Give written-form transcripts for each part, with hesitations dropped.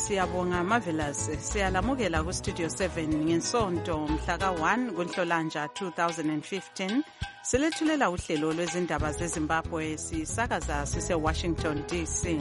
siyabonga Marvelous. Siyalamukela ku Studio 7 ngesonto mhla ka-1 kuNhlolanja 2015. Silethulela uhlelo lwezindaba zeZimbabwe sisakaza sise-Washington DC.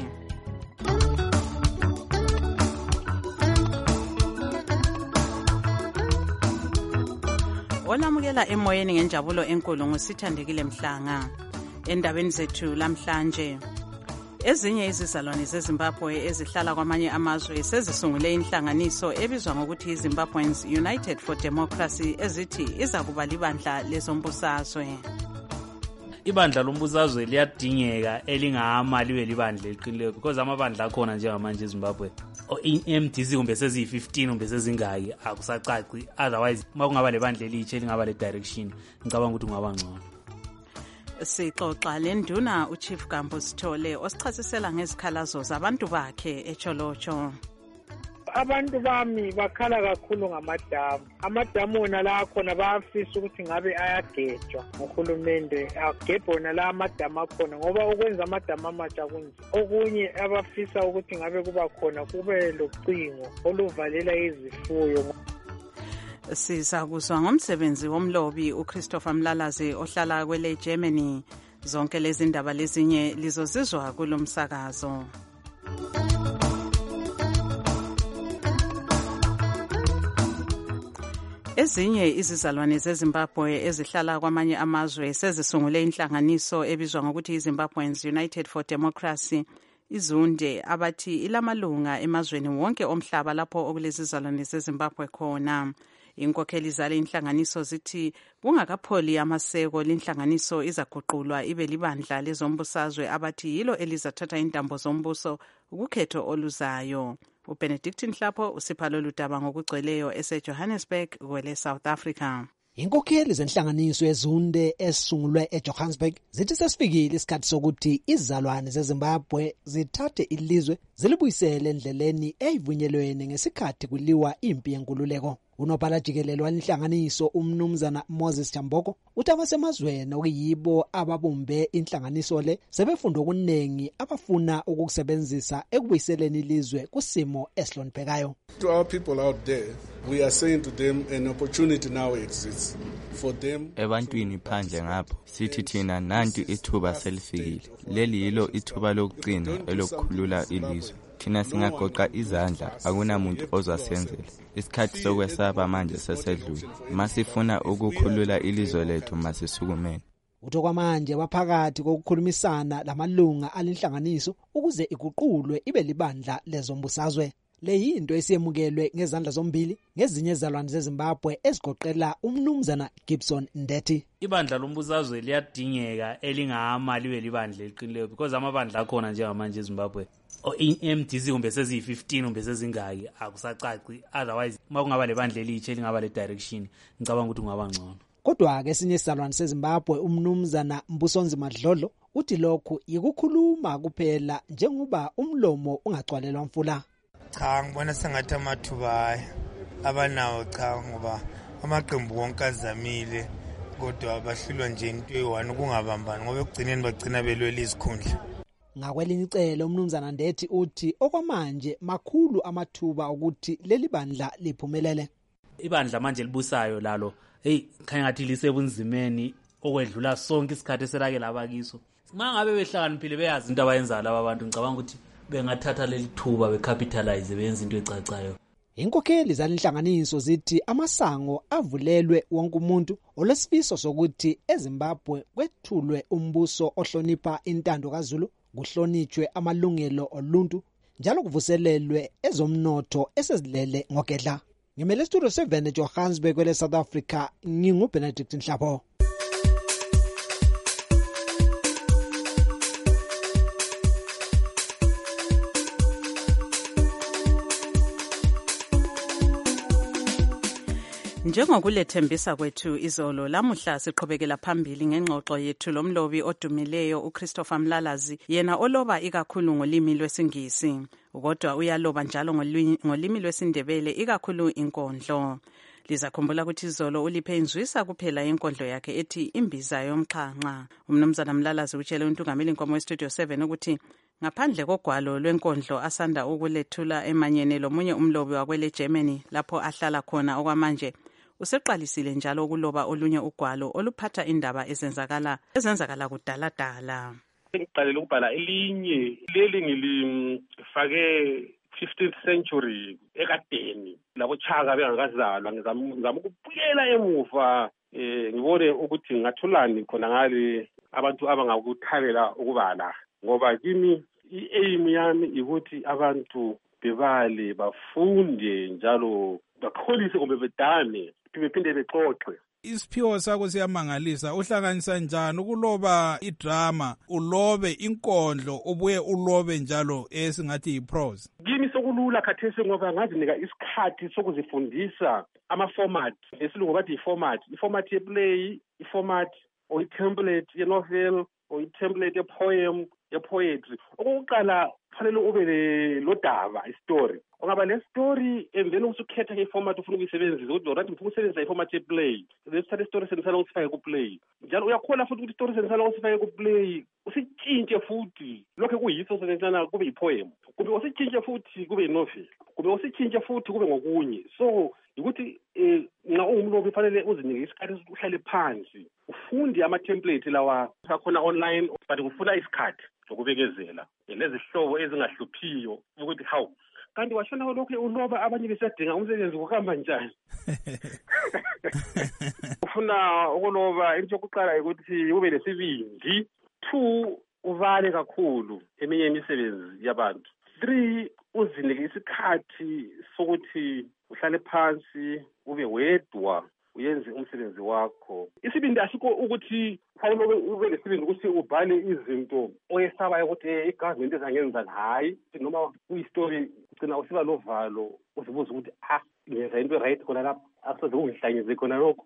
Olamukela emoyeni ngenjabulo enkulu ngusithandekile Mhlanga. Endabeni zethu lamhlanje, ezinye izizalwane zeZimbabwe ezihlala kwamanye amazwe sezisungule inhlanganiso ebizwa ngokuthi iZimbabweans United for Democracy ezithi iza kuba libandla lezombusazwe. Ibandla lombusazwe liyadingeka elingama libe libandla eliqinileyo because amabandla akhona njengamanje eZimbabwe MDC kumbe seziyi-15 kumbe sezingaki akusacaci, otherwise makungaba lebandla elitshe elingaba le direction ngicabanga ukuthi kungaba ngcono. Sixoxa lenduna uChief Gambo Sithole osichasisela ngezikhalazo zabantu bakhe eCholocho. Abantu bami bakhala kakhulu ngamadamu. Amadamu wona la akhona bayafisa ukuthi ngabe ayagejwa ngohulumende, agebhe wona la amadamu akhona ngoba ukwenza amadamu amatsha kunzima. Okunye abafisa ukuthi ngabe kuba khona kube locingo oluvalela izifuyo. Sizakuzwa ngomsebenzi womlobi uChristopher Mlalazi ohlala kwele Germany. Zonke lezi ndaba lezinye lizozizwa kulomsakazo. Ezinye izizalwane zeZimbabwe ezihlala kwamanye amazwe sezisungule inhlanganiso ebizwa ngokuthi iZimbabweans United for Democracy izunde abathi ilamalunga emazweni wonke omhlaba lapho okulezizalwane zeZimbabwe khona. Inkokheli zale inhlanganiso zithi kungakapholi amaseko linhlanganiso izaguqulwa ibe libandla lezombusazwe abathi yilo elizathatha intambo zombuso ukukhetho oluzayo. uBenedict Nhlapho usipha lolu daba ngokugcweleyo eseJohannesburg kwele South Africa. Inkokheli zenhlanganiso ezunde esungulwe eJohannesburg zithi sesifikile isikhathi sokuthi izizalwane zeZimbabwe zithathe ilizwe zilibuyisele endleleni eyivunyelweni ngesikhathi kuliwa impi yenkululeko. Unobhala jikelele walenhlanganiso umnumzana Moses Chamboko uthi abasemazweni okuyibo ababumbe inhlanganiso le sebefunda okuningi abafuna ukukusebenzisa ekubuyiseleni ilizwe kusimo esihloniphekayo. To our people out there, we are saying to them an opportunity now exists for them. Ebantwini phandle ngapho sithi thina nanti ithuba selifikile. Leli yilo ithuba lokugcina elokukhulula ilizwe. Thina singagoqa izandla akunamuntu ozasenzela. Isikhathi sokwesaba manje sesedlule. Masifuna ukukhulula ilizwe lethu masisukumene. Utho kwamanje baphakathi kokukhulumisana lamalunga alenhlanganiso ukuze iguqulwe ibe libandla lezombusazwe. Le yinto esiyemukelwe ngezandla zombili ngezinye izizalwane zeZimbabwe ezigoqela umnumzana Gibson Ndeti. Ibandla lombusazwe liyadingeka elingama libe libandla eliqinileyo because amabandla akhona njengamanje eZimbabwe MDC kumbe seziyi-15 kumbe sezingaki akusacaci, otherwise makungaba lebandla elitshe elingaba le direction ngicabanga ukuthi kungaba ngcono. Kodwa ke esinye isizalwane seZimbabwe umnumzana Mbusonzima Dlodlo uthi lokhu yikukhuluma kuphela njengoba umlomo ungagcwalelwa mfula. Cha ngibona sengathi amathuba abanawo cha ngoba amaqembu wonke azamile kodwa bahlulwa nje into eyi-1 ukungabambani ngoba ekugcineni bagcina belwela izikhundla. Ngakwelinye icele umnumzana Ndeti uthi okwamanje makhulu amathuba ukuthi leli bandla liphumelele. Ibandla manje libusayo lalo khanya ngathi lisebunzimeni okwedlula sonke isikhathi eselake labakiso. Mangabe behlakaniphile beyazi into abayenza laba bantu ngicabanga ukuthi bengathatha leli thuba becapitalize benze into ecacayo. Inkokheli zalenhlanganiso zithi amasango avulelwe wonke umuntu olesifiso sokuthi eZimbabwe kwethulwe umbuso ohlonipha intando kaZulu, kuhlonitshwe amalungelo oluntu njalo kuvuselelwe ezomnotho esezilele ngogedla. Ngimele Studio 7 eJohannesburg kwele South Africa, nginguBenedict Nhlapho. Njengokulethembisa kwethu izolo lamuhla siqhubekela phambili ngengxoxo yethu lomlobi odumileyo uChristopher Mlalazi, yena oloba ikakhulu ngolimi lwesiNgisi kodwa uyaloba njalo ngolimi lwesiNdebele ikakhulu inkondlo. Lizakhumbula ukuthi izolo uliphe inzwisa kuphela inkondlo yakhe ethi imbiza yomxhanxa. Umnumzana Mlalazi utshele uNtungameli Nkomo weStudio 7 ukuthi ngaphandle kogwalo lwenkondlo asanda ukulethula emanyene lomunye umlobi wakwele Germany lapho ahlala khona okwamanje useqalisile njalo ukuloba olunye ugwalo oluphatha indaba ezenzakala kudaladala. Ngiqalele ukubhala elinye leli ngilifake 15th century ekadeni labo Chaka bengakazalwa ngizama ukubuyela emuva ngibone ukuthi ngathulani khona ngale abantu abangakuthabela ukubala ngoba kimi i-aim yami ukuthi abantu bebale bafunde njalo bakholise kumbe bedane bephinde bexoxe. Isiphiwo sakho siyamangalisa. Uhlanganisa njani ukuloba idrama ulobe inkondlo ubuye ulobe njalo esingathi yiprose? Kimi sokulula khathesi ngoba ngazinika isikhathi sokuzifundisa ama-format esilungu bathi i-format yeplay, i-format or i-template ye-novel or i-template ye-poem ye-poetry. Okokuqala kufanele ube lo daba i-story. Ungaba le-story and then usukhetha nge-format ufuna ukuyisebenzisa ukuthi orathi ngifuna ukusebenzisa i-format ye-play. Lesithatha i-story sendisala ukusifake ku-play. Njalo uyakhona futhi ukuthi i-story sendisala ukusifake ku-play usitshintshe futhi lokho kuyiso sendisala kube yi-poem. Kumbe usitshintshe futhi kube yi-novel. Kumbe usitshintshe futhi kube ngokunye. So ukuthi nxa ungumlobi fanele uzinike isikhathi ukuthi uhlale phansi ufunde ama-template lawa akhona online but kufuna isikhathi sokubekezela lezihlobo ezingahluphiyo ukuthi hawu kanti washona lokho uloba abanye besadinga umsebenzi kuhamba njani. Ufuna ukuloba into yokuqala ukuthi ube lesibindi. 2 uvale kakhulu eminye imisebenzi yabantu. 3 uzinike isikhathi sokuthi uhlale phansi ube wedwa uyenze umsebenzi wakho. Isibindi asikho ukuthi fanele ube lesibindi ukuthi ubhale izinto oyesabayo ukuthi i-government ezangenza hayi noma kuyistory ugcina usiba lovalo uzibuza ukuthi ngenza into right khona lapha akusoze ungihlangeze khona lokho.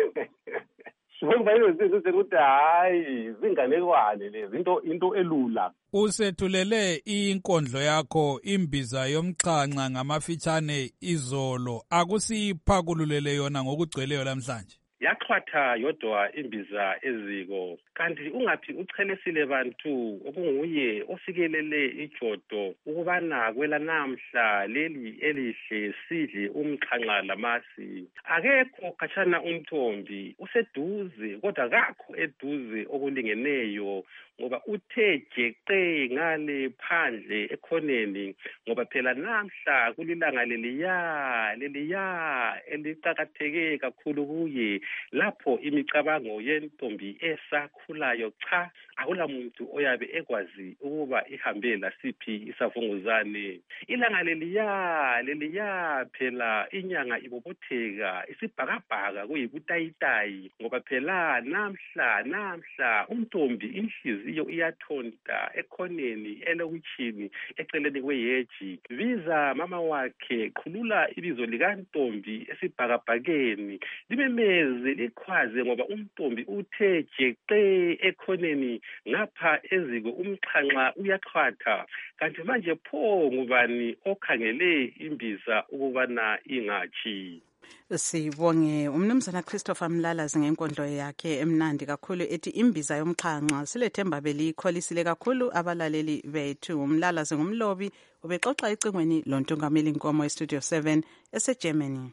Sokubayile ukuthi hayi zinganekwane lezi into elula. Usethulele inkondlo yakho imbiza yomxhanxa ngamafitshane izolo akusiphakululele yona ngokugcweleyo namhlanje. Yaxhwatha yodwa imbiza eziko kanti ungathi uchelesile bantu okunguye ofikelele ijodo ukubana kwela namhla leli elihle sidle umxhanxa lamasi. Akekho khatshana umthombi useduze kodwa kakho eduze okulingeneyo ngoba uthe jeqe ngale phandle ekhoneni ngoba phela namhla kulilanga leliya eliqakatheke kakhulu kuye lapho imicabango yentombi esakhulayo cha akula muntu oyabe ekwazi ukuba ihambe lasiphi isavunguzane. Ilanga leliya phela inyanga ibobotheka isibhakabhaka kuyibutayitayi ngoba phela namhla umntombi inhliziyo iyathonta ekhoneni elokitshini eceleni kweyeji. Biza mama wakhe qhulula ibizo likantombi esibhakabhakeni limemeze likhwaze ngoba umntombi uthe jeqe ekhoneni ngapha eziko umxhanxa uyaxhwatha. Kanti manje pho ngubani okhangele imbiza ukubana ingatshi? Sibonge umnumzana Christopher Mlalazi ngenkondlo yakhe emnandi kakhulu ethi imbiza yomxhanxa. Silethemba belikholisile kakhulu abalaleli bethu. Umlalazi ngumlobi ubexoxa icingweni lontungameli Nkomo eStudio 7 eseGermany.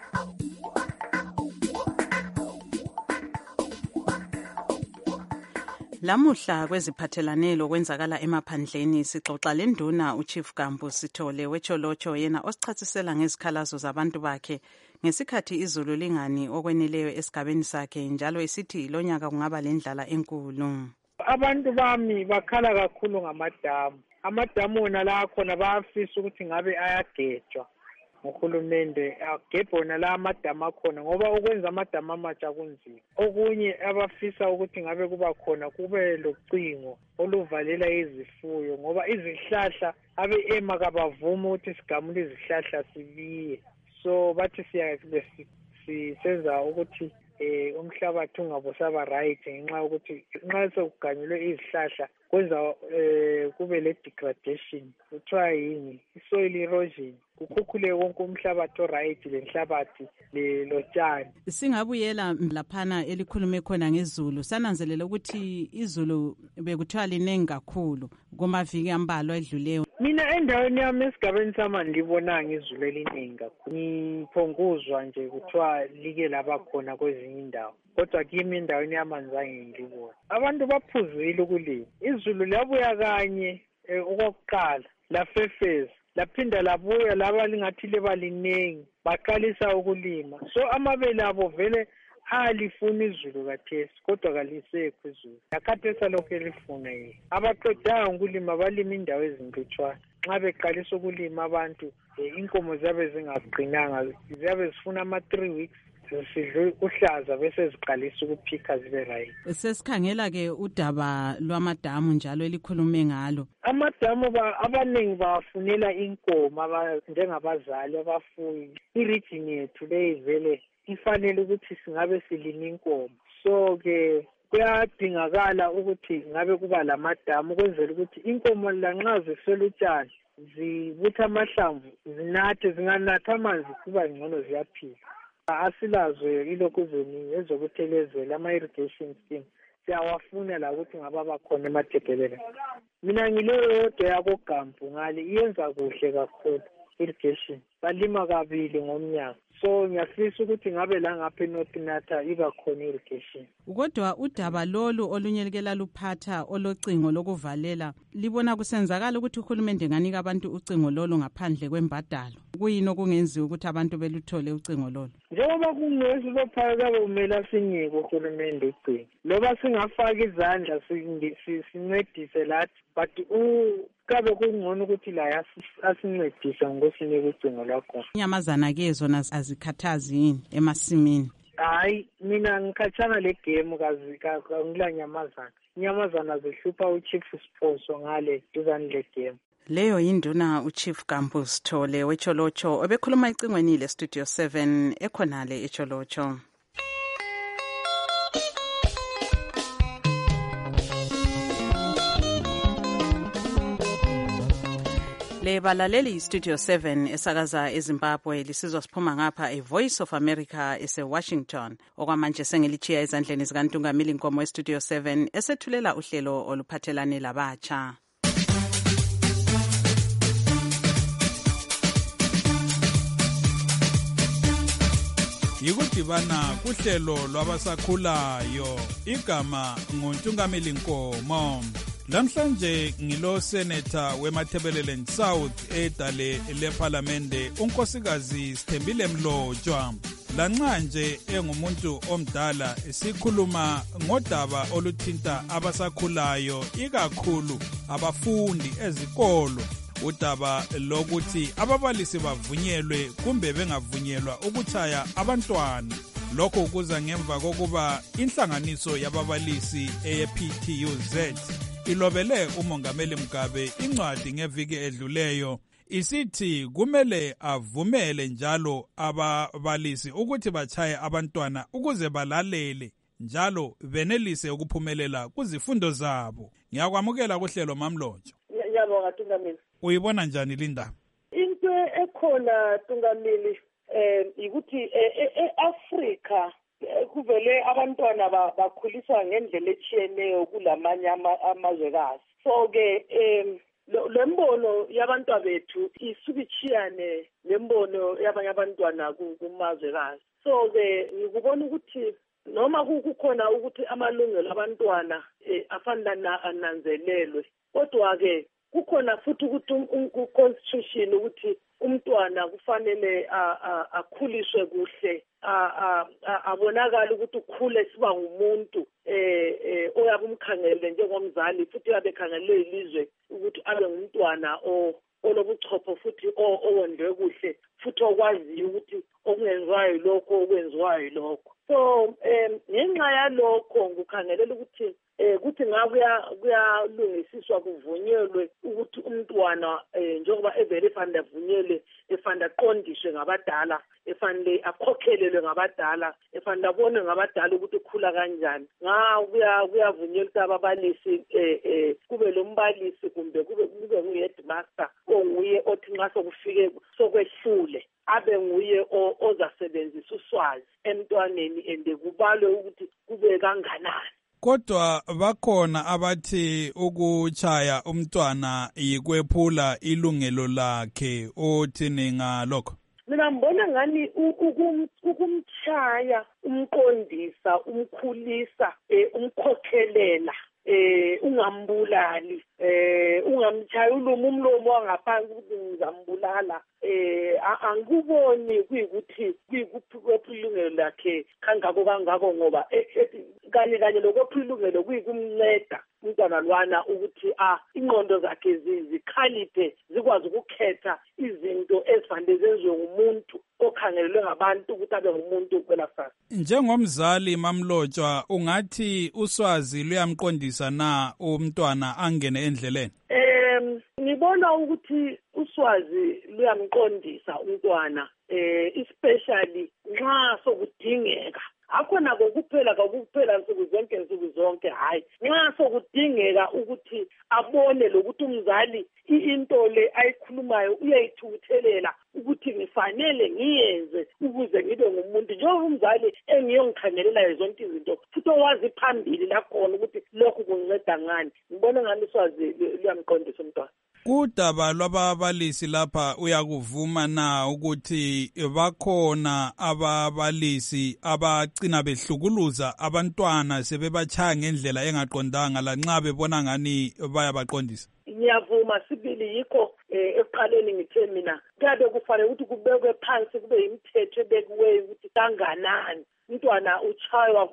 Lamuhla kweziphathelane lokwenzakala emaphandleni sixoxa lenduna uChief Gambu Sithole wecholocho yena osichasisela ngezikhalazo zabantu bakhe ngesikhathi izulu lingani okweneleyo esigabeni sakhe njalo esithi lonyaka kungaba lendlala enkulu. Abantu bami bakhala kakhulu ngamadamu. Amadamu wona la khona bayafisa ukuthi ngabe ayagejwa uhulumende agebhe wona la amadamu akhona ngoba ukwenza amadamu amatsha kunzima. Okunye abafisa ukuthi ngabe kuba khona kube locingo oluvalela izifuyo ngoba izihlahla abe-ema kabavuma ukuthi sigamule izihlahla sibiye. So bathi sisenza ukuthi umhlabathi ungabusaba right ngenxa yokuthi nxa sekuganyulwe izihlahla kwenza kube le degradation, kuthiwa yini, i-soil erosion, kukhukhule wonke umhlabathi oright lenhlabathi lotshani. Singabuyela laphana elikhulume khona ngezulu, sananzelela ukuthi izulu bekuthiwa linengi kakhulu kumaviki ambalwa edluleyo. Mina endaweni yami esigabeni sama ndibonanga izulu eliningi kakhulu. Ngiphonguzwa nje kuthiwa like laba khona kwezinye indawo, kodwa kimi endaweni yami anzange ngilibone. Abantu baphuzile ukulima. Izulu labuya kanye okokuqala lafefeza, laphinda labuya laba lingathi leba linengi, baqalisa ukulima. So amabele abo vele alifuna izulu kathesi, kodwa kalisekho izulu. Yakhathesa lokho elifuna yini. Abaqedanga ukulima balima indawo ezinkutshwana. Nxa beqalisa ukulima abantu, inkomo ziyabe zingaqinanga, ziyabe zifuna 3 weeks. Sidle uhlaza bese ziqalisa ukuphika zibe right. Sesikhangela ke udaba lwamadamu njalo elikhulume ngalo. Amadamu abaningi bafunela inkomo njengabazali abafuyi. I-region yethu leyivele ifanele ukuthi singabe silima inkomo. So ke kuyadingakala ukuthi ngabe kuba lamadamu ukwenzela ukuthi inkomo lanxa zisela utshani zibutha amahlamvu zinathe, zinganatha amanzi kuba ngcono ziyaphila. Asilazo ilokhu eziningi ezokuthelezela ama-irrigation scheme siyawafuna la ukuthi ngaba bakhona emathebheleni. Mina ngileyo yodwa yakoGambu ngale iyenza kuhle kakhulu irrigation, balima kabili ngomnyaka. So ngiyafisa ukuthi ngabe la ngapha eNorth Natha iba khona irrigation. Kodwa udaba lolu olunyelekela luphatha olocingo lokuvalela libona kusenzakala ukuthi uhulumende nganika abantu ucingo lolu ngaphandle kwembadalo. Kuyini okungenziwa ukuthi abantu beluthole ucingo lolu? Njengoba kungezi lophakathi kumele sinyeke uhulumende ucingo. Loba singafaka izandla sincedise lathi, but kabe kungcono ukuthi la asincedise ngokusinika ucingo lwakho. Inyamazana ke zona azikhathazi yini emasimini? Hayi, mina ngikhathana le game ngila nyamazana. Inyamazana zihlupha uChief Siphoso ngale duzane le game. Leyo yinduna uChief Gambu Sithole weCholocho obekhuluma icingweni le Studio 7 ekhonale eCholocho. Le balaleli Studio 7 esakaza eZimbabwe lisizwa siphuma ngapha eVoice of America eseWashington. Okwamanje sengilichiya ezandleni zikaNtungamili Nkomo eStudio 7 esethulela uhlelo oluphathelane labatsha. Yikudibana kuhlelo lwabasakhulayo, igama nguNtungamili Nkomo. Lamhlanje ngilo Senator weMathebeleland South edale leParlamente unkosikazi Sithembile Mlotshwa. Lanxa nje engumuntu omdala sikhuluma ngodaba oluthinta abasakhulayo ikakhulu abafundi ezikolo, udaba lokuthi ababalisi bavunyelwe kumbe bengavunyelwa ukutshaya abantwana. Lokho kuza ngemva kokuba inhlanganiso yababalisi ePTUZ ilobele uMongameli Mugabe incwadi ngeviki edluleyo isithi kumele avumele njalo ababalisi ukuthi bachaye abantwana ukuze balalele njalo benelise ukuphumelela kuzifundo zabo. Ngiyakwamukela kuhlelo Mamlotshwa. Ngiyabonga Tungamili. Uyibona njani Linda? Into ekhona Tungamili ukuthi eAfrika kuvele abantwana bakhuliswa ngendlela etshiyeneyo kulamanye amazwekazi. So ke lembono yabantwana bethu isubitshiyane lembono yabanye abantwana kumazwekazi. So ke ngikubona ukuthi noma kukhona ukuthi amalungelo abantwana afanele ananzelelwe, kodwa ke kukhona futhi ukuthi ku-constitution ukuthi umntwana kufanele akhuliswe kuhle, abonakala ukuthi ukhule siba ngumuntu oyabe umkhangele njengomzali futhi yabe khangelwe ilizwe ukuthi abe ngumntwana olobuchopho futhi owondwe kuhle futhi okwaziyo ukuthi okungenziwayo lokho okwenziwayo lokho. So ngenxa yalokho ngikhangelela ukuthi kuthi kuyalungisiswa kuvunyelwe ukuthi umntwana njengoba evele efanele avunyelwe efanele aqondiswe ngabadala efanele akhokhelelwe ngabadala efanele abonwe ngabadala ukuthi ukhula kanjani kuyavunyelwa ukuthi ababalisi kube lo mbalisi kumbe kube ngu-headmaster onguye othi nxa sokufike sokwehlule abe nguye ozasebenzisa uswazi emntwaneni ende kubalwe ukuthi kube kanganani. Kodwa bakhona abathi ukutshaya umntwana yikwephula ilungelo lakhe, othini ngalokho? Mina ngibona ngani ukumtshaya, umqondisa, umkhulisa, umkhokhelela, ungambulali, ungamtshaya umlomo wangaphansi ukuthi ngizambulala, angikuboni kuyikuthi kuyikuphi ilungelo lakhe kangako ngoba kanye lokuphi ilungelo kuyikumnceda umntwana lwana ukuthi ingqondo zakhe zikhaliphe, zikwazi ukukhetha izinto ezifanele zenziwe ngumuntu okhangelelwe ngabantu ukuthi abe ngumuntu kwelakusasa. Njengomzali Mamlotshwa, ungathi uswazi luyamqondisa na umntwana angene endleleni? Ngibona ukuthi uswazi luyamqondisa umntwana, especially nxa sokudingeka. Akhona kokuphela nsuku zonke hayi. Nxa sokudingeka ukuthi abone lokuthi umzali into le ayikhulumayo uyayithuthelela ukuthi ngifanele ngiyenze ukuze ngibe ngumuntu. Njengoba umzali engiyongikhangelela zonke izinto futhi owazi phambili lakhona ukuthi lokhu kunginceda ngani. Ngibona ngani uswazi luyamqondisa umntwana. Kudaba lwababalisi lapha uyakuvuma na ukuthi bakhona ababalisi abagcina behlukuluza abantwana sebebachaya ngendlela engaqondanga lanxa bebona ngani bayabaqondisa? Ngiyavuma sibili, yikho ekuqaleni ngithe mina kuyabe kufanele ukuthi kubekwe phansi, kube imithetho ebekiweyo ukuthi kanganani umntwana uchaywa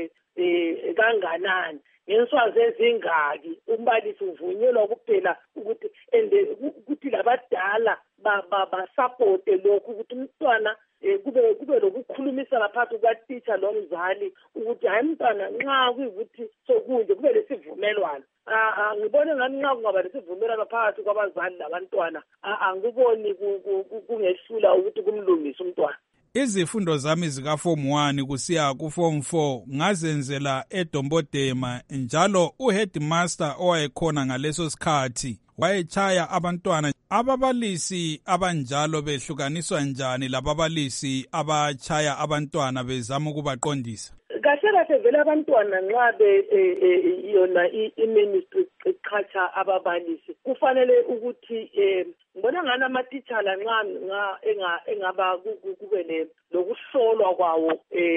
kanganani, ngenswazi ezingaki, umbalisi uvunyelwa kuphela ukuthi labadala basapote lokhu ukuthi umntwana kube lokukhulumisana phakathi kukatitsha lomzali ukuthi hayi mntwana nxa kuyikuthi sokunje kube lesivumelwano. Ngibone ngani nxa kungaba lesivumelwano phakathi kwabazali labantwana angiboni kungehlula ukuthi kumlungise umntwana. Izifundo zami zika Form 1 kusiya ku Form 4 ngazenzela eDombodema, njalo uheadmaster owayekhona ngaleso sikhathi wayechaya abantwana. Ababalisi abanjalo behlukaniswa njani lababalisi abachaya abantwana bezama ukubaqondisa? Kahle vele abantwana nxa yona i-ministry iqhatsha ababalisi kufanele ukuthi ngibona ngani amatitshala nxa engaba kube lokuhlolwa kwawo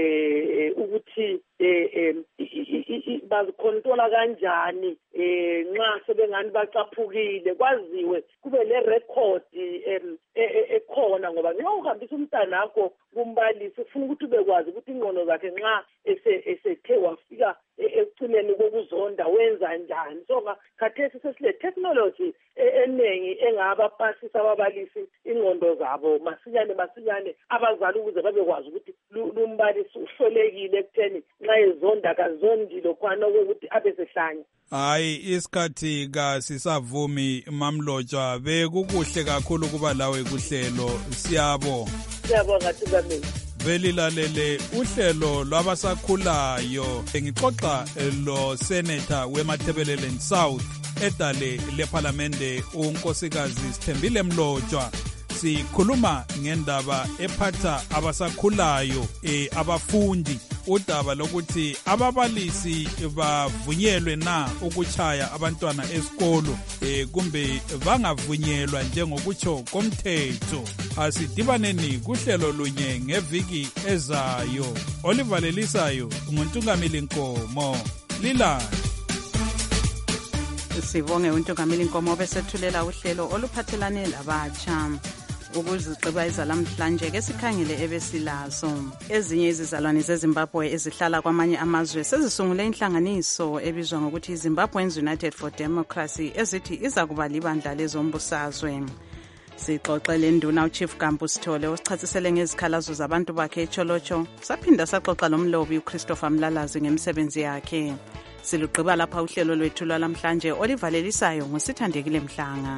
ukuthi bazikhontrola kanjani nxa sebengani bacaphukile, kwaziwe kube le-record ekhona, ngoba nxa uhambisa umntana wakho kumbalisi ufuna ukuthi ubekwazi ukuthi ingqondo zakhe nxa esethe wafika ekucineni kokuzonda wenza njani. So khathesi sesile-technology eningi engabapasisa ababalisi ingqondo zabo masinyane abazali ukuze babekwazi ukuthi lumbalisi uhlolekile ekutheni nxa ezonda kazondi lokhwana okokuthi abe sehlanya. Hayi, isikhathi kasisavumi Mamlotshwa, bekukuhle kakhulu kuba lawe kuhlelo. Siyabonga Thungameli. Belilalele uhlelo lwabasakhulayo. Ngixoxa lo Senator weMatabeleland South edale leParlamente uNkosikazi Sithembile Mlotshwa. Sikhuluma ngendaba ephatha abasakhulayo abafundi, udaba lokuthi ababalisi bavunyelwe na ukutshaya abantwana esikolo kumbe bangavunyelwa njengokutsho komthetho. Asidibaneni kuhlelo lunye ngeviki ezayo. Olivalelisayo nguNtungamili Nkomo. Lilani. Sibonge uNtungamili Nkomo besethulela uhlelo oluphathelane labatsha. Ukuzigqiba izalamhlanje ke sikhangele ebesilazo. Ezinye izizalwane zeZimbabwe ezihlala kwamanye amazwe sezisungule inhlanganiso ebizwa ngokuthi iZimbabweans United for Democracy ezithi iza kuba libandla lezombusazwe. Sixoxele nduna uChief Gambu Sithole osichasisele ngezikhalazo zabantu bakhe eCholocho. Saphinda saxoxa lomlobi uChristopher Mlalazi ngemsebenzi yakhe. Silugqiba lapha uhlelo lwethu lwalamhlanje olivalelisayo nguSithandekile Mhlanga.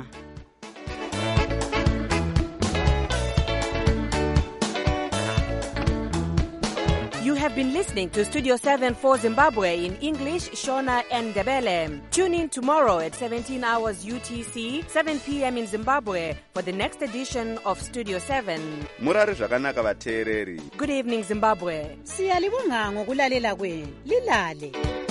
You have been listening to Studio 7 for Zimbabwe in English, Shona and Ndebele. Tune in tomorrow at 17 hours UTC, 7 p.m. in Zimbabwe for the next edition of Studio 7. Murari zvakanaka vateereri. Good evening, Zimbabwe. Siyalibonga ngokulalela kwenu. Lilale.